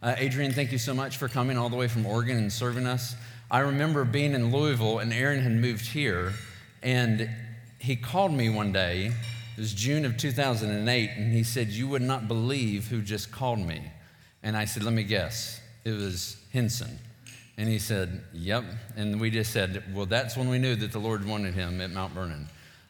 Adrian, thank you so much for coming all the way from Oregon and serving us. I remember being in Louisville, and Aaron had moved here, and he called me one day. It was June of 2008, and he said, "You would not believe who just called me." And I said, "Let me guess." It was Henson. And he said, "Yep." And we just said, well, that's when we knew that the Lord wanted him at Mount Vernon.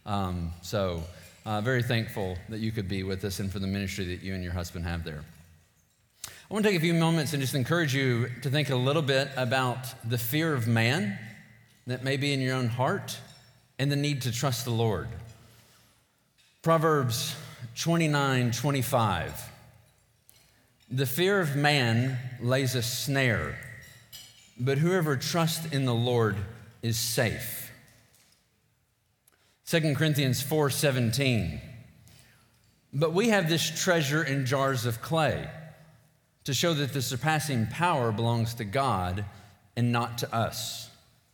Very thankful that you could be with us and for the ministry that you and your husband have there. I want to take a few moments and just encourage you to think a little bit about the fear of man that may be in your own heart and the need to trust the Lord. Proverbs 29:25. The fear of man lays a snare, but whoever trusts in the Lord is safe. 2 Corinthians 4:17. But we have this treasure in jars of clay, to show that the surpassing power belongs to God and not to us.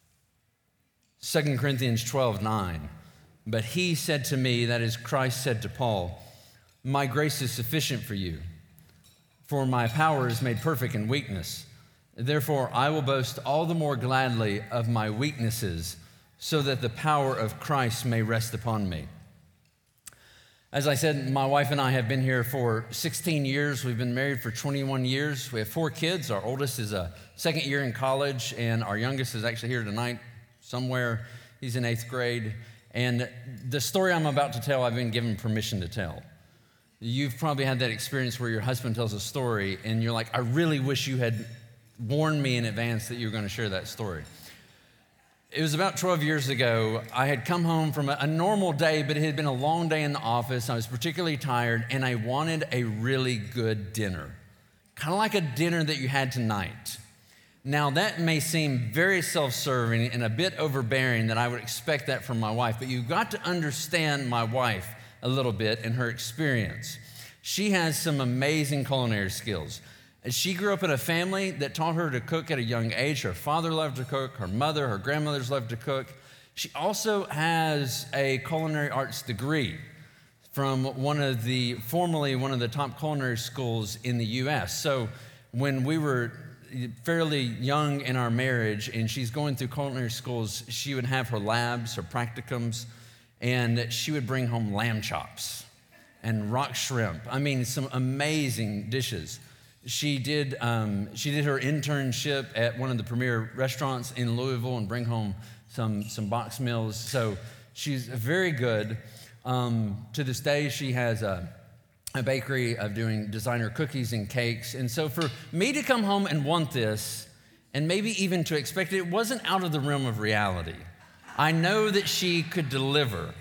2 Corinthians 12:9. But he said to me, that is, Christ said to Paul, "My grace is sufficient for you, for my power is made perfect in weakness. Therefore, I will boast all the more gladly of my weaknesses, so that the power of Christ may rest upon me." As I said, my wife and I have been here for 16 years. We've been married for 21 years. We have 4 kids. Our oldest is a second year in college, and our youngest is actually here tonight somewhere. He's in 8th grade. And the story I'm about to tell, I've been given permission to tell. You've probably had that experience where your husband tells a story, and you're like, "I really wish you had warned me in advance that you were going to share that story." It was about 12 years ago. I had come home from a normal day, but it had been a long day in the office. I was particularly tired, and I wanted a really good dinner, kind of like a dinner that you had tonight. Now, that may seem very self-serving and a bit overbearing that I would expect that from my wife, but you've got to understand my wife a little bit and her experience. She has some amazing culinary skills. She grew up in a family that taught her to cook at a young age. Her father loved to cook. Her mother, her grandmothers loved to cook. She also has a culinary arts degree from formerly one of the top culinary schools in the U.S. So when we were fairly young in our marriage and she's going through culinary schools, she would have her labs, her practicums, and she would bring home lamb chops and rock shrimp. I mean, some amazing dishes. She did her internship at one of the premier restaurants in Louisville and bring home some box meals. So she's very good. To this day, she has a bakery of doing designer cookies and cakes. And so for me to come home and want this, and maybe even to expect it, it wasn't out of the realm of reality. I know that she could deliver.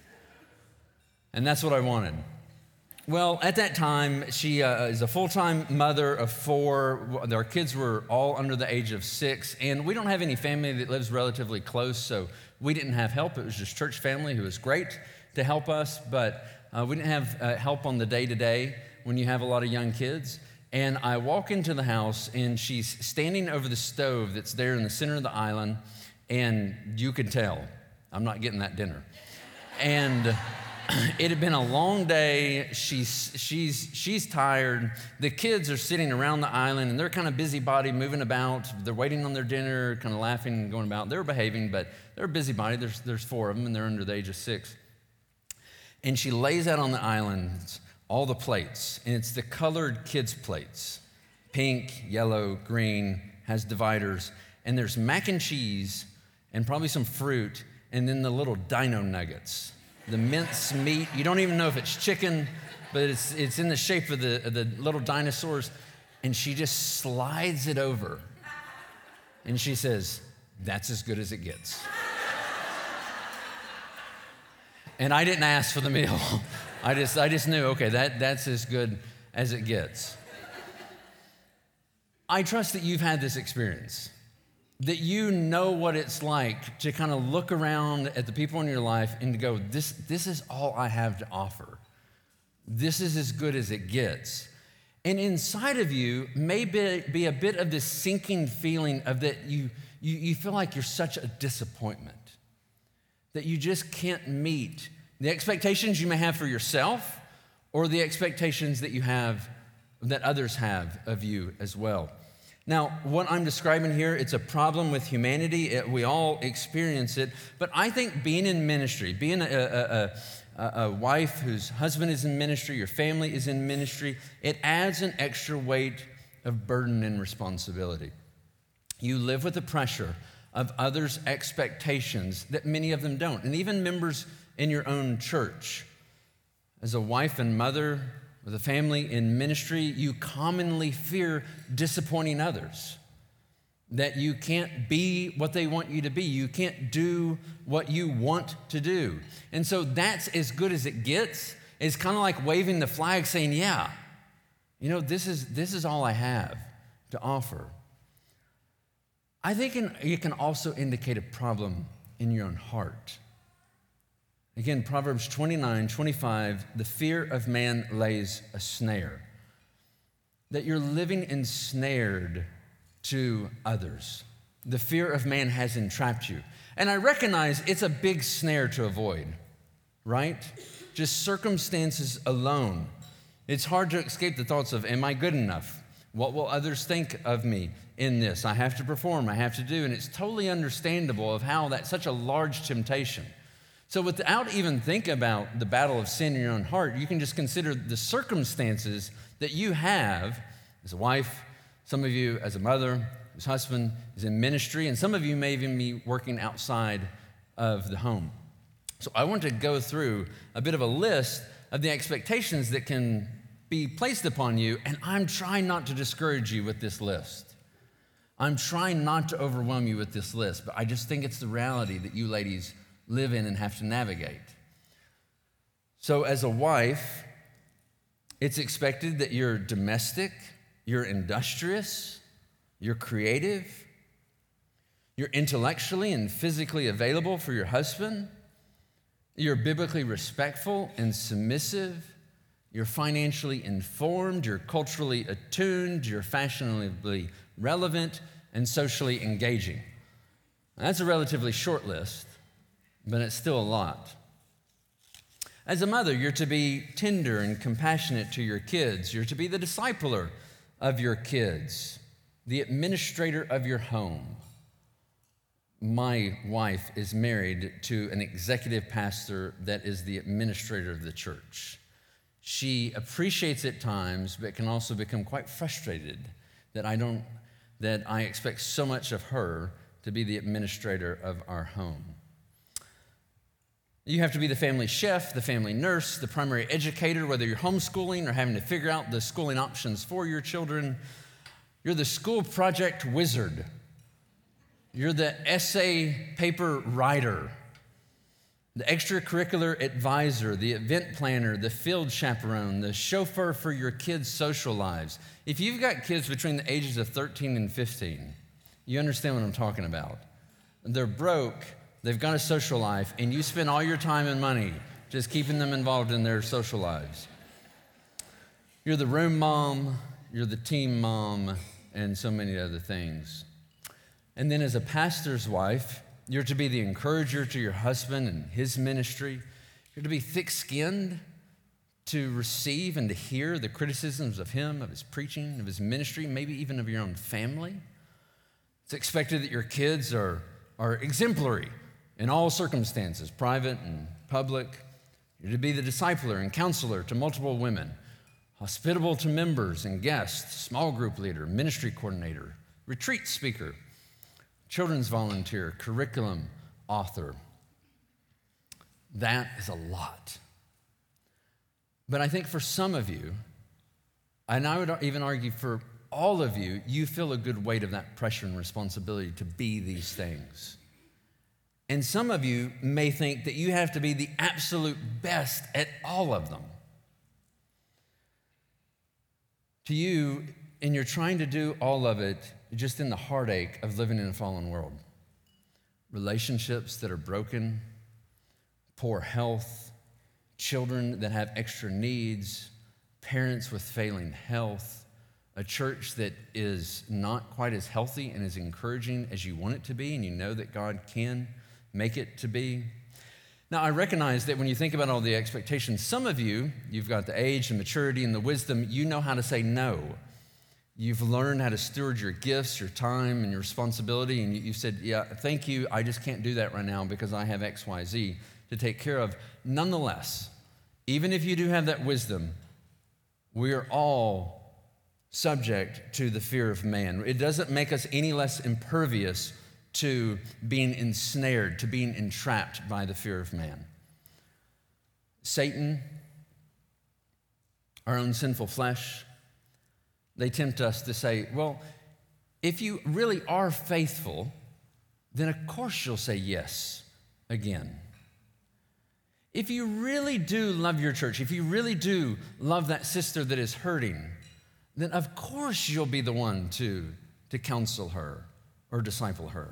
And that's what I wanted. Well, at that time, she is a full-time mother of 4. Our kids were all under the age of 6, and we don't have any family that lives relatively close, so we didn't have help. It was just church family who was great to help us, but we didn't have help on the day-to-day when you have a lot of young kids. And I walk into the house, and she's standing over the stove that's there in the center of the island, and you can tell I'm not getting that dinner. And it had been a long day. She's tired. The kids are sitting around the island, and they're kind of busybody, moving about. They're waiting on their dinner, kind of laughing and going about. They're behaving, but they're busybody. There's 4 of them, and they're under the age of 6. And she lays out on the island all the plates, and it's the colored kids' plates. Pink, yellow, green, has dividers. And there's mac and cheese and probably some fruit, and then the little dino nuggets. The mince meat, you don't even know if it's chicken, but it's in the shape of the little dinosaurs. And she just slides it over. And she says, "That's as good as it gets." And I didn't ask for the meal. I just knew, okay, that's as good as it gets. I trust that you've had this experience, that you know what it's like to kind of look around at the people in your life and to go, this is all I have to offer. This is as good as it gets. And inside of you may be a bit of this sinking feeling of that you feel like you're such a disappointment, that you just can't meet the expectations you may have for yourself or the expectations that you have that others have of you as well. Now, what I'm describing here, it's a problem with humanity. We all experience it. But I think being in ministry, being a wife whose husband is in ministry, your family is in ministry, it adds an extra weight of burden and responsibility. You live with the pressure of others' expectations that many of them don't, and even members in your own church. As a wife and mother with a family in ministry, you commonly fear disappointing others, that you can't be what they want you to be. You can't do what you want to do. And so that's as good as it gets. It's kind of like waving the flag saying, yeah, this is all I have to offer. I think it can also indicate a problem in your own heart. Again, Proverbs 29:25, the fear of man lays a snare. That you're living ensnared to others. The fear of man has entrapped you. And I recognize it's a big snare to avoid, right? Just circumstances alone. It's hard to escape the thoughts of, am I good enough? What will others think of me in this? I have to perform, I have to do. And it's totally understandable of how that's such a large temptation. So without even thinking about the battle of sin in your own heart, you can just consider the circumstances that you have as a wife, some of you as a mother whose husband is in ministry, and some of you may even be working outside of the home. So I want to go through a bit of a list of the expectations that can be placed upon you, and I'm trying not to discourage you with this list. I'm trying not to overwhelm you with this list, but I just think it's the reality that you ladies live in and have to navigate. So as a wife, it's expected that you're domestic, you're industrious, you're creative, you're intellectually and physically available for your husband, you're biblically respectful and submissive, you're financially informed, you're culturally attuned, you're fashionably relevant, and socially engaging. Now, that's a relatively short list, but it's still a lot. As a mother, you're to be tender and compassionate to your kids. You're to be the discipler of your kids, the administrator of your home. My wife is married to an executive pastor that is the administrator of the church. She appreciates at times, but can also become quite frustrated that I expect so much of her to be the administrator of our home. You have to be the family chef, the family nurse, the primary educator, whether you're homeschooling or having to figure out the schooling options for your children. You're the school project wizard. You're the essay paper writer, the extracurricular advisor, the event planner, the field chaperone, the chauffeur for your kids' social lives. If you've got kids between the ages of 13 and 15, you understand what I'm talking about. They're broke. They've got a social life, and you spend all your time and money just keeping them involved in their social lives. You're the room mom, you're the team mom, and so many other things. And then as a pastor's wife, you're to be the encourager to your husband and his ministry. You're to be thick-skinned to receive and to hear the criticisms of him, of his preaching, of his ministry, maybe even of your own family. It's expected that your kids are exemplary in all circumstances, private and public. You're to be the discipler and counselor to multiple women, hospitable to members and guests, small group leader, ministry coordinator, retreat speaker, children's volunteer, curriculum author. That is a lot. But I think for some of you, and I would even argue for all of you, you feel a good weight of that pressure and responsibility to be these things. And some of you may think that you have to be the absolute best at all of them. To you, and you're trying to do all of it just in the heartache of living in a fallen world. Relationships that are broken, poor health, children that have extra needs, parents with failing health, a church that is not quite as healthy and as encouraging as you want it to be, and you know that God can make it to be. Now, I recognize that when you think about all the expectations, some of you, you've got the age and maturity and the wisdom, you know how to say no. You've learned how to steward your gifts, your time, and your responsibility, and you said, yeah, thank you, I just can't do that right now because I have X, Y, Z to take care of. Nonetheless, even if you do have that wisdom, we are all subject to the fear of man. It doesn't make us any less impervious to being ensnared, to being entrapped by the fear of man. Satan, our own sinful flesh, they tempt us to say, well, if you really are faithful, then of course you'll say yes again. If you really do love your church, if you really do love that sister that is hurting, then of course you'll be the one to counsel her or disciple her.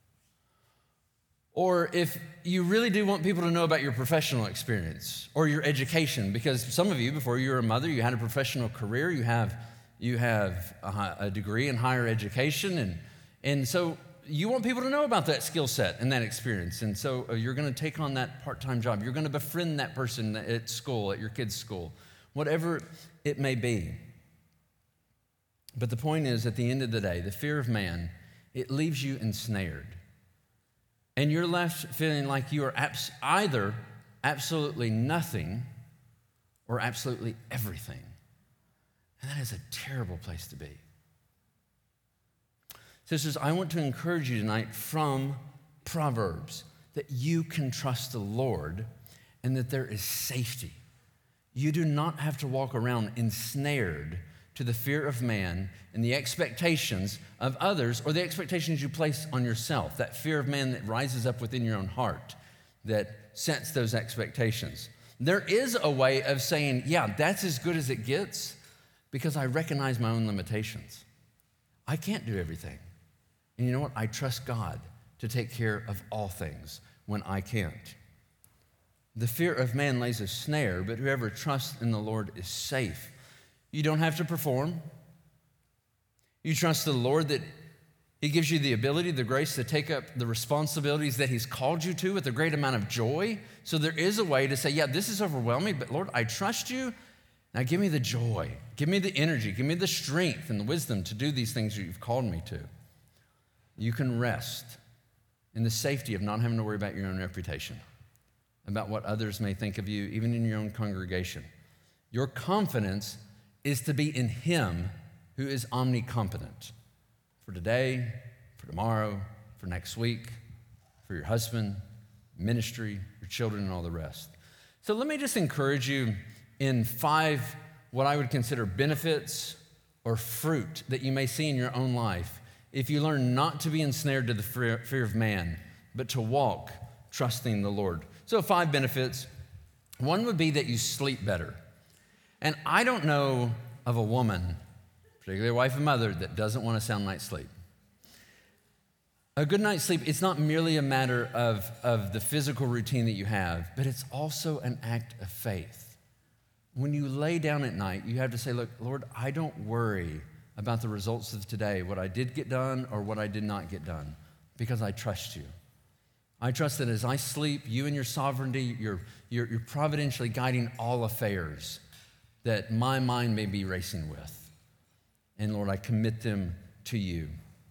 Or if you really do want people to know about your professional experience or your education, because some of you, before you were a mother, you had a professional career, you have a degree in higher education, and so you want people to know about that skill set and that experience, and so you're going to take on that part-time job. You're going to befriend that person at school, at your kid's school, whatever it may be. But the point is, at the end of the day, the fear of man, it leaves you ensnared. And you're left feeling like you are either absolutely nothing or absolutely everything. And that is a terrible place to be. Sisters, I want to encourage you tonight from Proverbs that you can trust the Lord and that there is safety. You do not have to walk around ensnared to the fear of man and the expectations of others or the expectations you place on yourself, that fear of man that rises up within your own heart that sets those expectations. There is a way of saying, yeah, that's as good as it gets because I recognize my own limitations. I can't do everything. And you know what? I trust God to take care of all things when I can't. The fear of man lays a snare, but whoever trusts in the Lord is safe. You don't have to perform. You trust the Lord that He gives you the ability, the grace to take up the responsibilities that He's called you to with a great amount of joy. So there is a way to say, yeah, this is overwhelming, but Lord, I trust you. Now give me the joy, give me the energy, give me the strength and the wisdom to do these things that you've called me to. You can rest in the safety of not having to worry about your own reputation, about what others may think of you, even in your own congregation. Your confidence is to be in Him who is omnicompetent for today, for tomorrow, for next week, for your husband, ministry, your children, and all the rest. So let me just encourage you in 5 what I would consider benefits or fruit that you may see in your own life if you learn not to be ensnared to the fear of man, but to walk trusting the Lord. So 5 benefits. One would be that you sleep better. And I don't know of a woman, particularly a wife and mother, that doesn't want a sound night's sleep. A good night's sleep, it's not merely a matter of the physical routine that you have, but it's also an act of faith. When you lay down at night, you have to say, look, Lord, I don't worry about the results of today, what I did get done or what I did not get done, because I trust you. I trust that as I sleep, you and your sovereignty, you're providentially guiding all affairs that my mind may be racing with. And Lord, I commit them to you.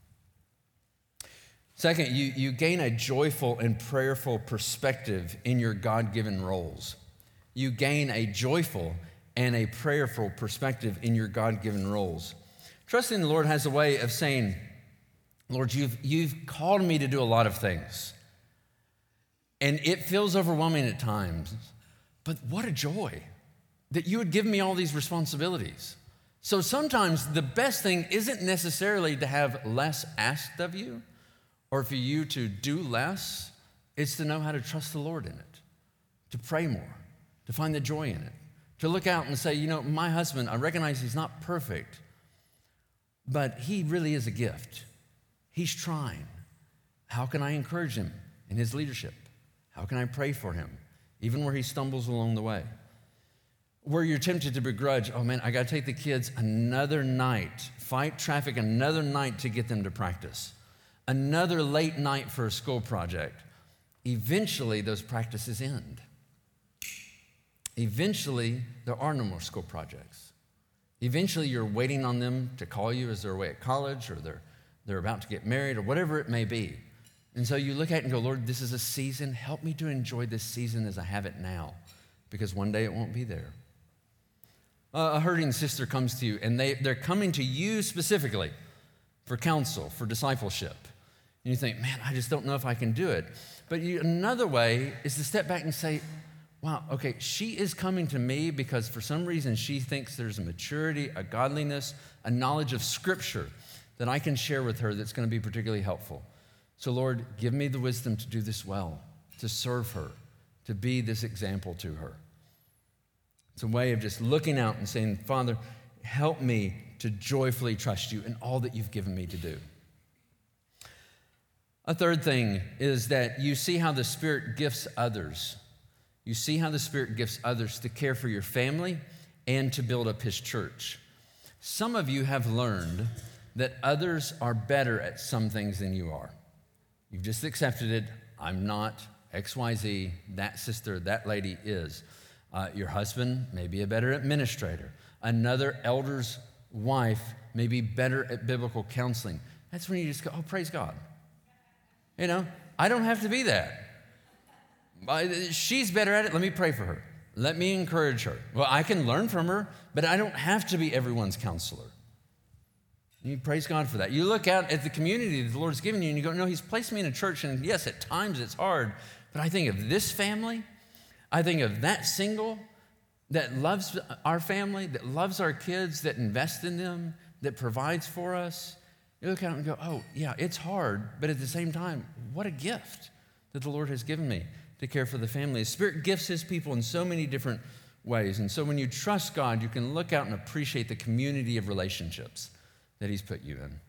Second, you gain a joyful and prayerful perspective in your God-given roles. You gain a joyful and a prayerful perspective in your God-given roles. Trusting the Lord has a way of saying, Lord, you've called me to do a lot of things. And it feels overwhelming at times, but what a joy that you would give me all these responsibilities. So sometimes the best thing isn't necessarily to have less asked of you or for you to do less. It's to know how to trust the Lord in it, to pray more, to find the joy in it, to look out and say, you know, my husband, I recognize he's not perfect, but he really is a gift. He's trying. How can I encourage him in his leadership? How can I pray for him, even where he stumbles along the way? Where you're tempted to begrudge, oh man, I got to take the kids another night, fight traffic another night to get them to practice, another late night for a school project. eventually those practices end. Eventually, there are no more school projects. Eventually, you're waiting on them to call you as they're away at college, or they're about to get married, or whatever it may be. And so you look at it and go, Lord, this is a season. Help me to enjoy this season as I have it now, because one day it won't be there. A hurting sister comes to you, and they're coming to you specifically for counsel, for discipleship. And you think, man, I just don't know if I can do it. But another way is to step back and say, wow, okay, she is coming to me because for some reason she thinks there's a maturity, a godliness, a knowledge of Scripture that I can share with her that's going to be particularly helpful. So Lord, give me the wisdom to do this well, to serve her, to be this example to her. It's a way of just looking out and saying, Father, help me to joyfully trust you in all that you've given me to do. A third thing is that you see how the Spirit gifts others. You see how the Spirit gifts others to care for your family and to build up His church. Some of you have learned that others are better at some things than you are. You've just accepted it. I'm not XYZ. That sister, that lady is. Your husband may be a better administrator. Another elder's wife may be better at biblical counseling. That's when you just go, oh, praise God. You know, I don't have to be that. She's better at it. Let me pray for her. Let me encourage her. Well, I can learn from her, but I don't have to be everyone's counselor. You praise God for that. You look out at the community that the Lord's given you and you go, no, He's placed me in a church, and yes, at times it's hard, but I think of this family. I think of that single that loves our family, that loves our kids, that invests in them, that provides for us. You look at it and go, oh, yeah, it's hard, but at the same time, what a gift that the Lord has given me to care for the family. The Spirit gifts His people in so many different ways. And so when you trust God, you can look out and appreciate the community of relationships that He's put you in.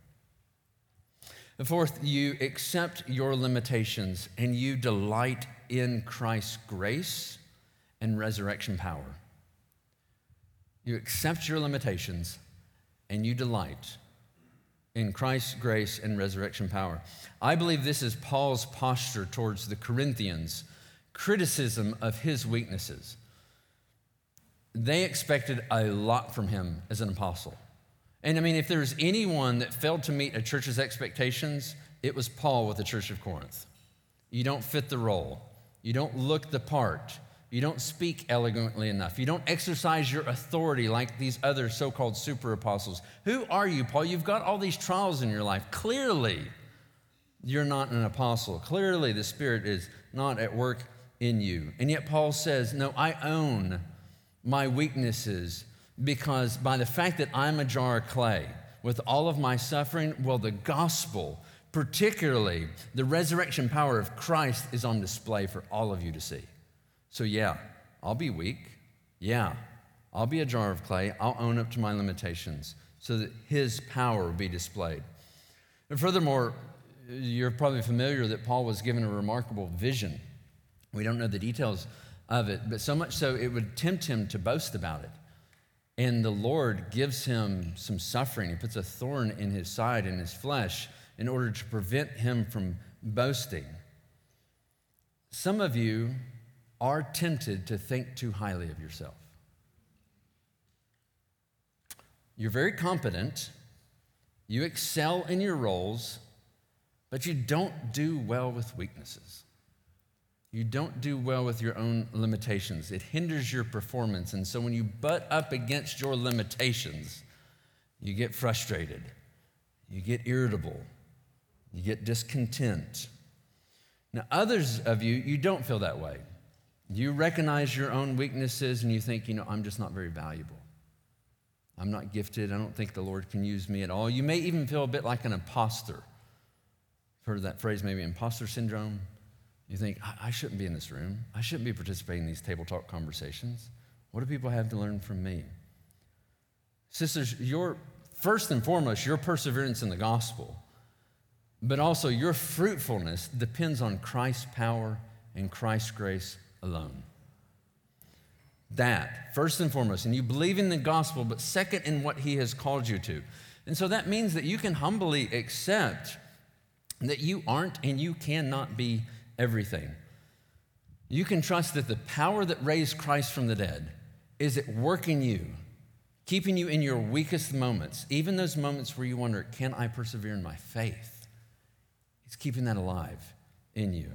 The fourth, you accept your limitations and you delight in Christ's grace and resurrection power. You accept your limitations and you delight in Christ's grace and resurrection power. I believe this is Paul's posture towards the Corinthians' criticism of his weaknesses. They expected a lot from him as an apostle. And I mean, if there's anyone that failed to meet a church's expectations, it was Paul with the Church of Corinth. You don't fit the role. You don't look the part. You don't speak eloquently enough. You don't exercise your authority like these other so-called super apostles. Who are you, Paul? You've got all these trials in your life. Clearly, you're not an apostle. Clearly, the Spirit is not at work in you. And yet Paul says, no, I own my weaknesses, because by the fact that I'm a jar of clay, with all of my suffering, well, the gospel, particularly the resurrection power of Christ, is on display for all of you to see. So yeah, I'll be weak. Yeah, I'll be a jar of clay. I'll own up to my limitations so that His power will be displayed. And furthermore, you're probably familiar that Paul was given a remarkable vision. We don't know the details of it, but so much so it would tempt him to boast about it. And the Lord gives him some suffering. He puts a thorn in his side, in his flesh, in order to prevent him from boasting. Some of you are tempted to think too highly of yourself. You're very competent. You excel in your roles, but you don't do well with weaknesses. You don't do well with your own limitations. It hinders your performance. And so when you butt up against your limitations, you get frustrated, you get irritable, you get discontent. Now, others of you, you don't feel that way. You recognize your own weaknesses and you think, I'm just not very valuable. I'm not gifted. I don't think the Lord can use me at all. You may even feel a bit like an imposter. Heard of that phrase, maybe imposter syndrome? You think, I shouldn't be in this room. I shouldn't be participating in these table talk conversations. What do people have to learn from me? Sisters, first and foremost, your perseverance in the gospel, but also your fruitfulness depends on Christ's power and Christ's grace alone. That, first and foremost, and you believe in the gospel, but second in what He has called you to. And so that means that you can humbly accept that you aren't and you cannot be everything. You can trust that the power that raised Christ from the dead is at work in you, keeping you in your weakest moments, even those moments where you wonder, can I persevere in my faith? He's keeping that alive in you.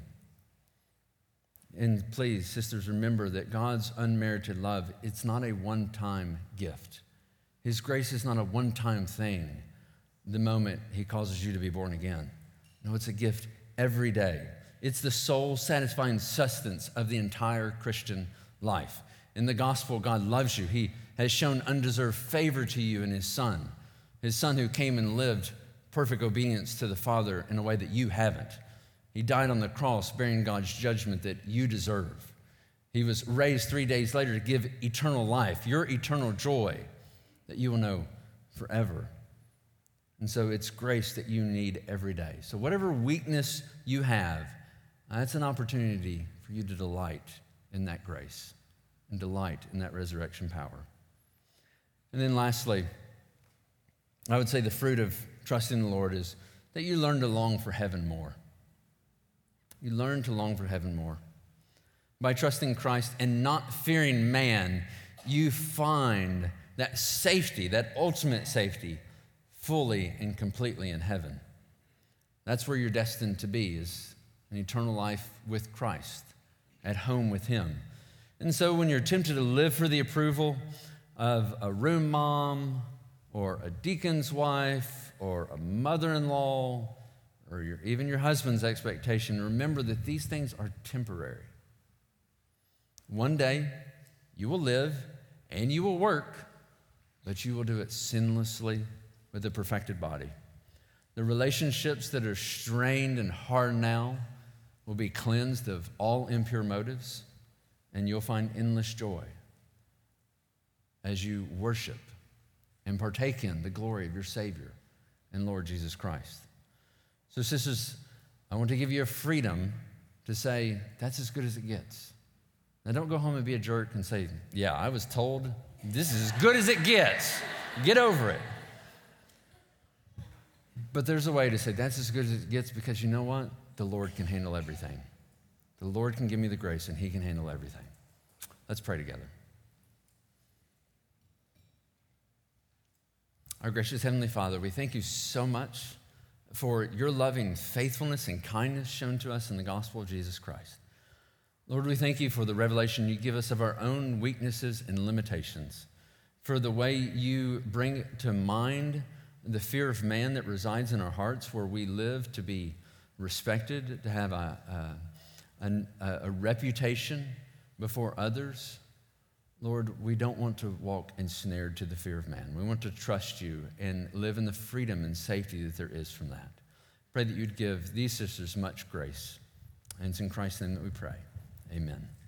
And please, sisters, remember that God's unmerited love, it's not a one-time gift. His grace is not a one-time thing the moment he causes you to be born again. No, it's a gift every day. It's the soul-satisfying sustenance of the entire Christian life. In the gospel, God loves you. He has shown undeserved favor to you in his Son who came and lived perfect obedience to the Father in a way that you haven't. He died on the cross bearing God's judgment that you deserve. He was raised 3 days later to give eternal life, your eternal joy that you will know forever. And so it's grace that you need every day. So whatever weakness you have, that's an opportunity for you to delight in that grace and delight in that resurrection power. And then lastly, I would say the fruit of trusting the Lord is that you learn to long for heaven more. You learn to long for heaven more. By trusting Christ and not fearing man, you find that safety, that ultimate safety, fully and completely in heaven. That's where you're destined to be, is an eternal life with Christ, at home with him. And so when you're tempted to live for the approval of a room mom or a deacon's wife or a mother-in-law or even your husband's expectation, remember that these things are temporary. One day you will live and you will work, but you will do it sinlessly with a perfected body. The relationships that are strained and hard now will be cleansed of all impure motives, and you'll find endless joy as you worship and partake in the glory of your Savior and Lord Jesus Christ. So sisters, I want to give you a freedom to say, that's as good as it gets. Now don't go home and be a jerk and say, yeah, I was told this is as good as it gets. Get over it. But there's a way to say that's as good as it gets, because you know what? The Lord can handle everything. The Lord can give me the grace and he can handle everything. Let's pray together. Our gracious Heavenly Father, we thank you so much for your loving faithfulness and kindness shown to us in the gospel of Jesus Christ. Lord, we thank you for the revelation you give us of our own weaknesses and limitations, for the way you bring to mind the fear of man that resides in our hearts, where we live to be respected, to have a reputation before others. Lord, we don't want to walk ensnared to the fear of man. We want to trust you and live in the freedom and safety that there is from that. Pray that you'd give these sisters much grace. And it's in Christ's name that we pray. Amen.